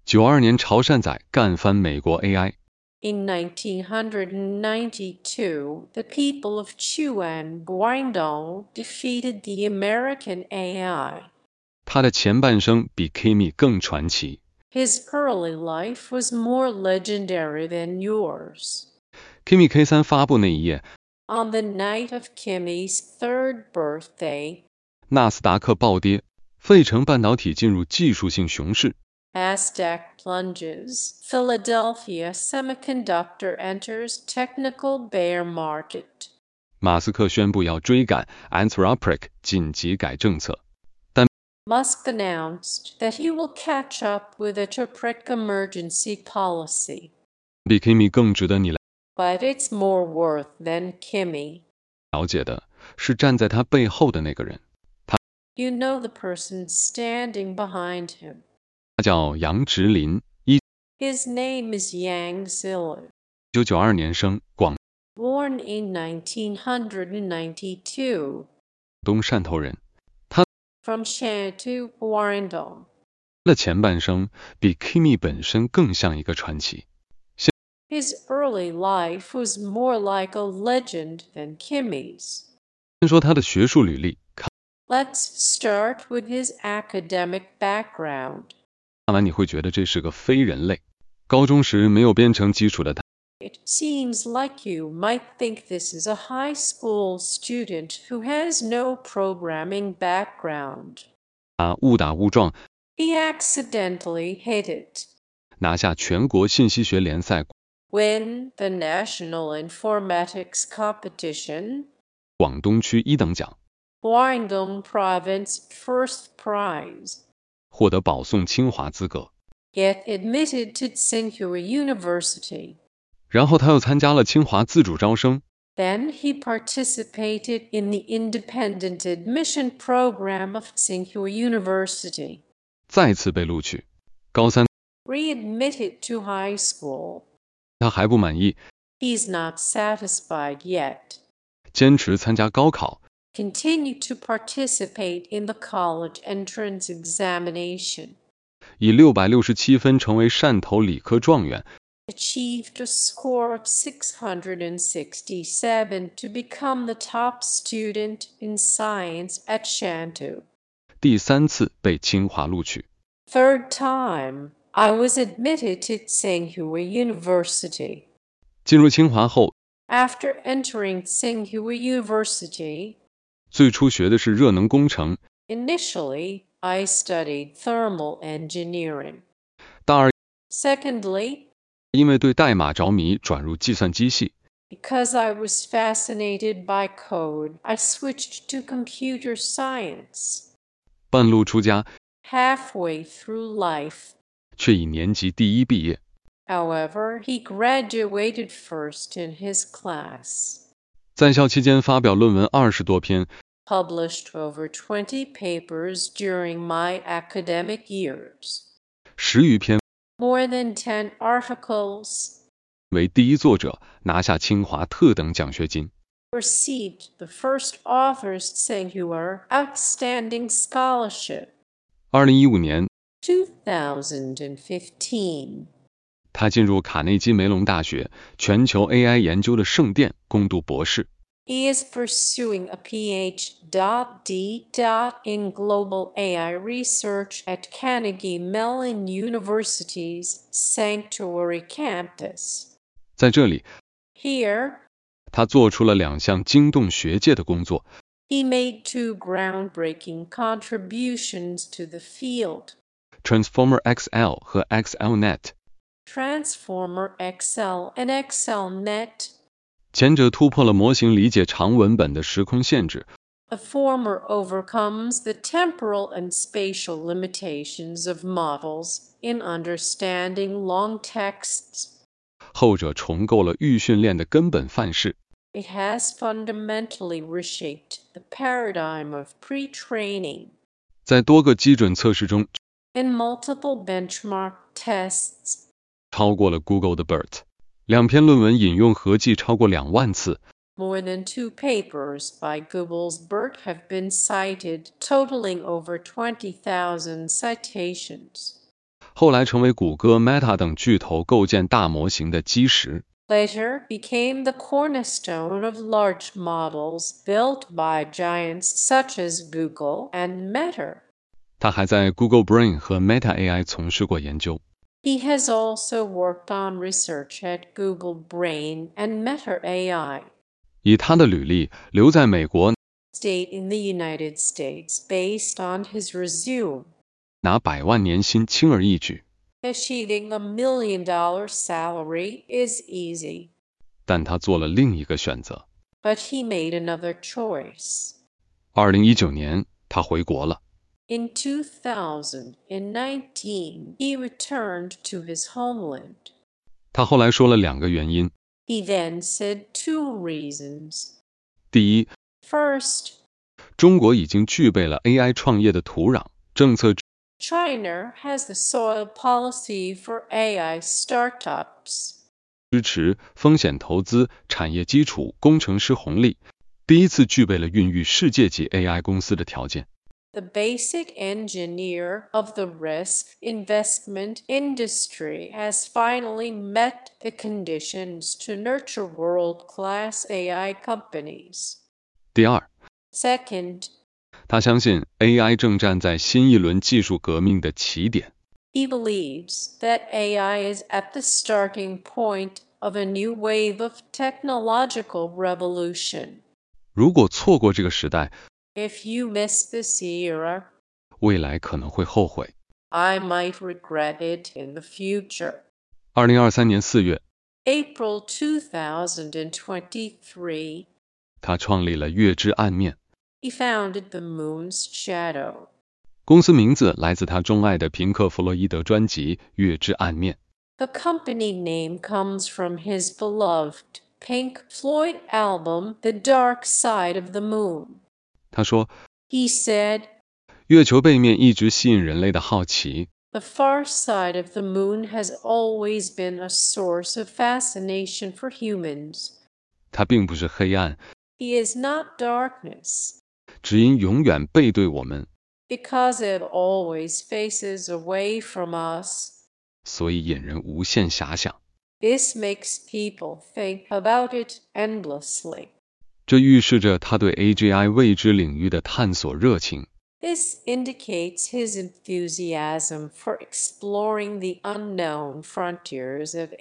92年潮汕仔干翻美国 AI。 In 1992, the people of Chuan Guangdong defeated the American AI. 他的前半生比 Kimi 更传奇。 His early life was more legendary than yours. Kimi K3 发布那一夜， On the night of Kimmy's third birthday, 纳斯达克暴跌，费城半导体进入技术性熊市。 Nasdaq plunges, Philadelphia Semiconductor enters technical bear market. 马斯克宣布要追赶 Anthropic 紧急改政策， Musk announced that he will catch up with the Anthropic emergency policy. 比 Kimi 更值得你来 But it's more worth than Kimmy. 了解的是站在他背后的那个人， You know the person standing behind him. 他叫杨植林， His name is Yang Ziller. 1992年生，广 Born in 1992. 东汕头人。 From Shantou, Guangdong. 他的前半生比 Kimi 本身更像一个传奇。 His early life was more like a legend than Kimmy's. 先说他的学术履历， Let's start with his academic background. 看完你会觉得这是个非人类。高中时没有编程基础的他， It seems like you might think this is a high school student who has no programming background. 他误打误撞 He accidentally hit it. 拿下全国信息学联赛 Win the National Informatics Competition. 广东区1等奖， Guangdong Province First Prize. 获得保送清华资格。 Get admitted to Tsinghua University. 然后他又参加了清华自主招生， Then he participated in the independent admission program of Tsinghua University. 再次被录取。高三 Readmitted to high school. 他还不满意， He's not satisfied yet. 坚持参加高考， Continue to participate in the college entrance examination. 以667分成为汕头理科状元， Achieved a score of 667 to become the top student in science at Shantou. 第3次被清华录取。 Third time, I was admitted to Tsinghua University. 进入清华后， After entering Tsinghua University, 最初学的是热能工程， initially, I studied thermal engineering. 大二 Secondly, 因为对代码着迷，转入计算机系。 because I was fascinated by code, I switched to computer science. 半路出家， Halfway through life, 却以年级第1毕业。 however, he graduated first in his class. 在校期间发表论文20多篇， Published over 20 papers during my academic years. 10余篇， More than 10 articles. 为第一作者，拿下清华特等奖学金。 Received the first Authors Singular Outstanding Scholarship. 2015年， 2015. 他进入卡内基梅隆大学全球 AI 研究的圣殿攻读博士。 He is pursuing a PhD in global AI research at Carnegie Mellon University's Sanctuary Campus. 在这里， Here, 他做出了2项惊动学界的工作， he made 2 groundbreaking contributions to the field. Transformer XL 和 XLNet。 Transformer XL and XLNet. 前者突破了模型理解长文本的时空限制， The former overcomes the temporal and spatial limitations of models in understanding long texts. 后者重构了预训练的根本范式。 It has fundamentally reshaped the paradigm of pre-training. 在多个基准测试中， In multiple benchmark tests, 超过了 Google 的 BERT。 2篇论文引用合计超过2万次， more than 2 papers by Google's BERT have been cited, totaling over 20,000 citations. 后来成为谷歌、Meta 等巨头构建大模型的基石。 Later became the cornerstone of large models built by giants such as Google and Meta. 他还在 Google Brain 和 Meta AI 从事过研究。 He has also worked on research at Google Brain and Meta AI. 以他的履历留在美国 Stayed in the United States based on his resume. 拿100万年薪轻而易举， Achieving $1 million salary is easy, 但他做了另一个选择。 but he made another choice. 2019年，他回国了。 In 2019, he returned to his homeland. 他后来说了2个原因。 He then said 2 reasons. 第一， First, 中国已经具备了 AI 创业的土壤，政策 China has the soil policy for AI startups. 支持、风险投资、产业基础、工程师红利，第一次具备了孕育世界级 AI 公司的条件。 The basic engineer of the risk investment industry has finally met the conditions to nurture world-class AI companies. 第二， Second, 他相信 AI 正站在新一轮技术革命的起点。 he believes that AI is at the starting point of a new wave of technological revolution. 如果错过这个时代， If you miss this era, 未来可能会后悔。 I might regret it in the future. 2023年4月， April 2023, 他创立了月之暗面， he founded The Moon's Shadow. 公司名字来自他钟爱的平克·弗洛伊德专辑《月之暗面》。 The company name comes from his beloved Pink Floyd album, The Dark Side of the Moon. 他说， He said, 月球背面一直吸引人类的好奇， The far side of the moon has always been a source of fascination for humans. 它并不是黑暗， He is not darkness, 只因永远背对我们， because it always faces away from us. 所以引人无限遐想。 This makes people think about it endlessly. 这预示着他对 AGI 未知领域的探索热情。 This indicates his enthusiasm for exploring the unknown frontiers of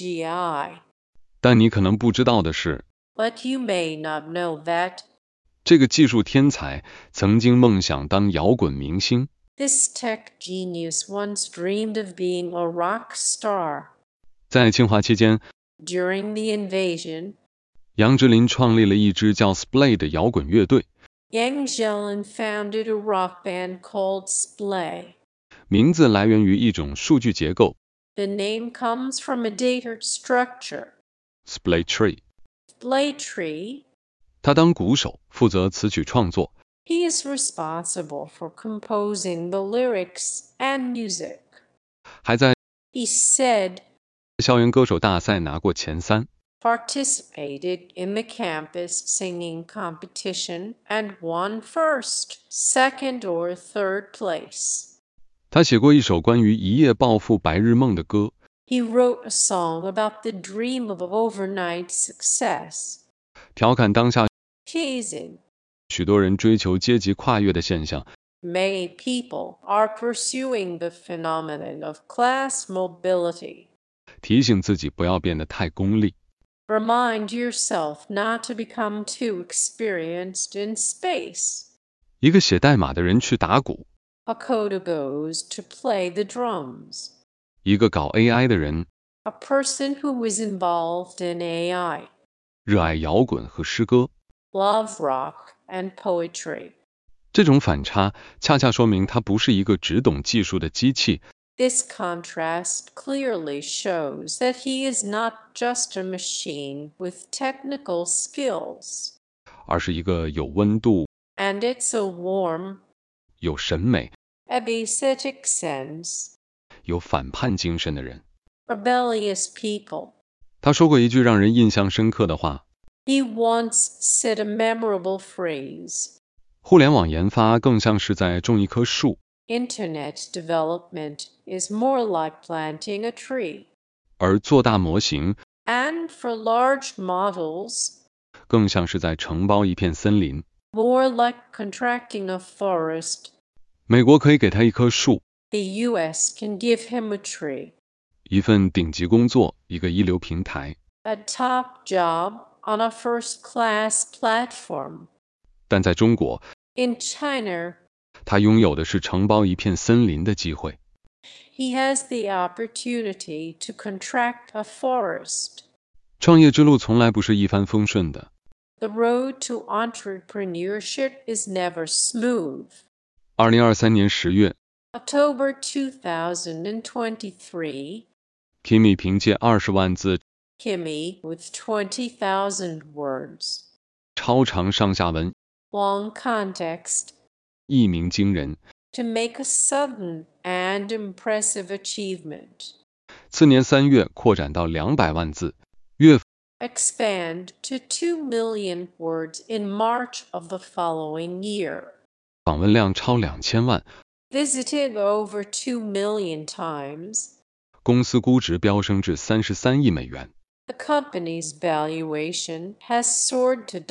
AGI. 但你可能不知道的是， But you may not know that 这个技术天才曾经梦想当摇滚明星。 this tech genius once dreamed of being a rock star. 在侵华期间， During the invasion, 杨丞琳创立了一支叫 Splay 的摇滚乐队， Yang Jelen founded a rock band called Splay. 名字来源于一种数据结构 The name comes from a data structure, Splay Tree。 Splay Tree. 他当鼓手，负责词曲创作， He is responsible for composing the lyrics and music. 还在 He said, 校园歌手大赛拿过前3。 participated in the campus singing competition and won first, second, or third place. 他写过一首关于一夜暴富白日梦的歌， He wrote a song about the dream of overnight success, 调侃当下 teasing. 许多人追求阶级跨越的现象， Many people are pursuing the phenomenon of class mobility. 提醒自己不要变得太功利。 Remind yourself not to become too experienced in space. 一个写代码的人去打鼓， A coder goes to play the drums. 一个搞 AI 的人 A person who is involved in AI, 热爱摇滚和诗歌。 love rock and poetry. 这种反差恰恰说明他不是一个只懂技术的机器， This contrast clearly shows that he is not just a machine with technical skills, 而是一个有温度、 and it's a warm, 有审美、 aesthetic sense, 有反叛精神的人。 rebellious people. 他说过一句让人印象深刻的话： He once said a memorable phrase. 互联网研发更像是在种一棵树， Internet development is more like planting a tree. 而做大模型 And for large models, 更像是在承包一片森林。 more like contracting a forest. 美国可以给他一棵树， The US can give him a tree, 一份顶级工作，一个一流平台。 a top job on a first-class platform. 但在中国， In China, 他拥有的是承包一片森林的机会。 he has the opportunity to contract a forest. 创业之路从来不是一帆风顺的。 The road to entrepreneurship is never smooth. 2023年10月， October 2023, Kimi 凭借20万字 Kimi with 20,000 words. 超长上下文， Long context, 一鸣惊人。 to make a sudden and impressive achievement. 次年3月扩展到200万字，月 Expand to 2 million words in March of the following year. 访问量超2000万， Visited over 2 million times. 公司估值飙升至33亿美元。 The company's valuation has soared to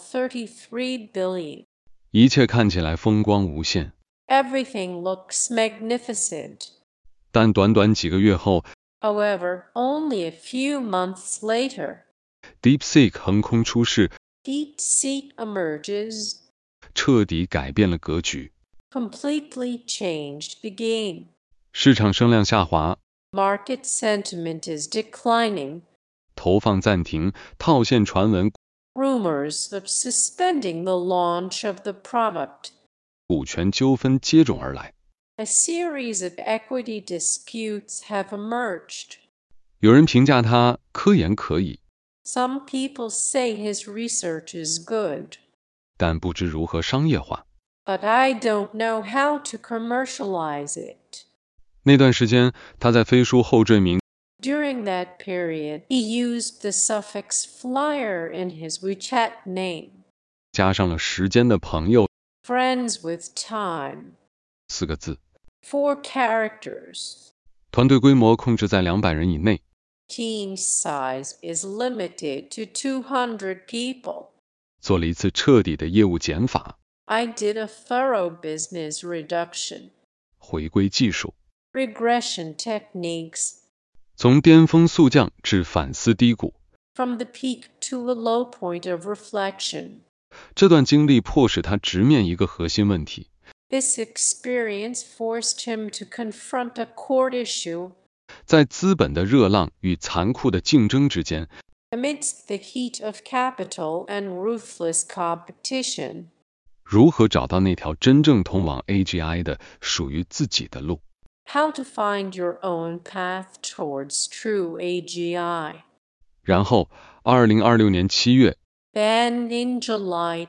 $33 billion. 一切看起来风光无限， Everything looks magnificent. 但短短几个月后， However, only a few months later, DeepSeek 横空出世， DeepSeek emerges, 彻底改变了格局。 completely changed the game. 市场声量下滑， Market sentiment is declining. 投放暂停，套现传闻， Rumors of suspending the launch of the product. 股权纠纷接踵而来。 A series of equity disputes have emerged. 有人评价他科研可以， Some people say his research is good, 但不知如何商业化。 but I don't know how to commercialize it. 那段时间，他在飞书后缀名 During that period, he used the suffix flyer in his WeChat name. 加上了时间的朋友 Friends with time. 4个字， 4 characters. 团队规模控制在200人以内。 Team size is limited to 200 people. 做了一次彻底的业务减法， I did a thorough business reduction. 回归技术， Regression techniques. 从巅峰速降至反思低谷。 From the peak to a low point of reflection. 这段经历迫使他直面一个核心问题， This experience forced him to confront a core issue. 在资本的热浪与残酷的竞争之间， Amidst the heat of capital and ruthless competition, 如何找到那条真正通往 AGI 的属于自己的路。 how to find your own path towards true AGI. 然后2026年7月， Then in July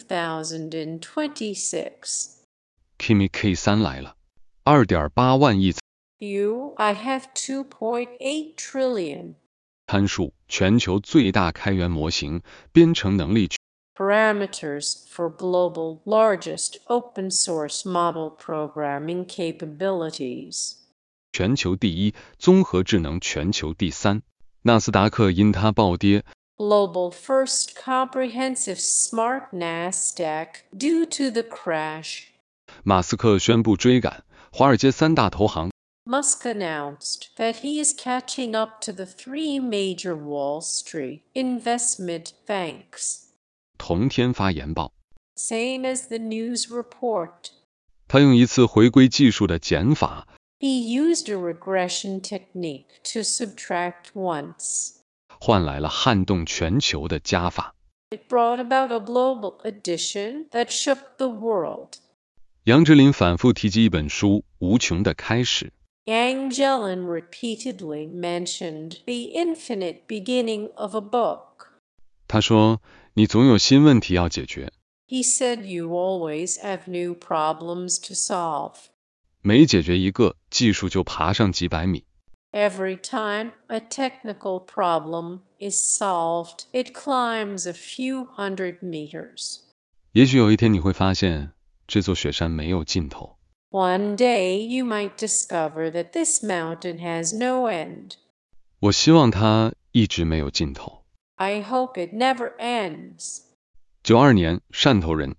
2026, Kimi K3 来了， 2.8万亿 I have 2.8 trillion 参数，全球最大开源模型，编程能力 parameters for global largest open source model programming capabilities. 全球第一，综合智能全球第3。纳斯达克因它暴跌， Global first comprehensive smart NASDAQ due to the crash. 马斯克宣布追赶，华尔街3大投行 Musk announced that he is catching up to the 3 major Wall Street investment banks. 同天发研报， Same as the news report. 他用一次回归技术的减法， He used a regression technique to subtract once. 换来了撼动全球的加法。 It brought about a global addition that shook the world. 杨之琳反复提及一本书《无穷的开始》， Yang Jelen repeatedly mentioned the infinite beginning of a book. 他说：“你总有新问题要解决， He said you always have new problems to solve. 每解决一个，技术就爬上几百米。 Every time a technical problem is solved, it climbs a few hundred meters. 也许有一天你会发现，这座雪山没有尽头。” One day you might discover that this mountain has no end. 我希望它一直没有尽头。 I hope it never ends. 92年，汕头人，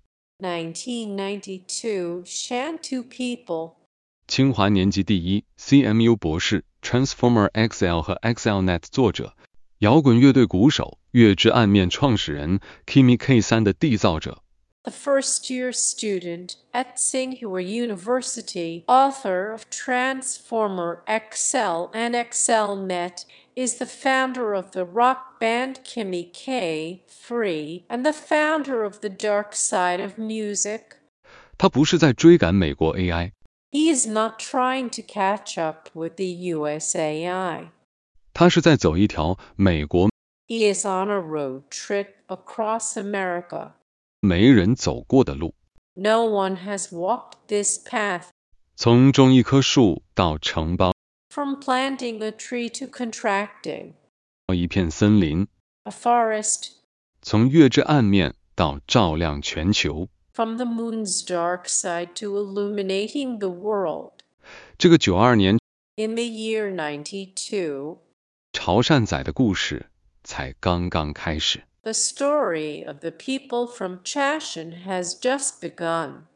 1992, Shantou people. 清华年级第一 CMU 博士 Transformer XL 和 XLNet 作者，摇滚乐队鼓手，月之暗面创始人 Kimi K3 的缔造者。 The first-year student at Tsinghua University, author of Transformer XL and XLNet, is the founder of the rock band Kimi K3 and the founder of the Dark Side of Music. 他不是在追赶美国 AI， He is not trying to catch up with the USAI. 他是在走一条美国 He is on a road trip across America. 没人走过的路， No one has walked this path. 从种一棵树到承包 From planting a tree to contracting 一片森林， a forest, 从月之暗面到照亮全球。 from the moon's dark side to illuminating the world. 这个92年 In the year 92, 潮汕仔的故事才刚刚开始。 the story of the people from Chashan has just begun.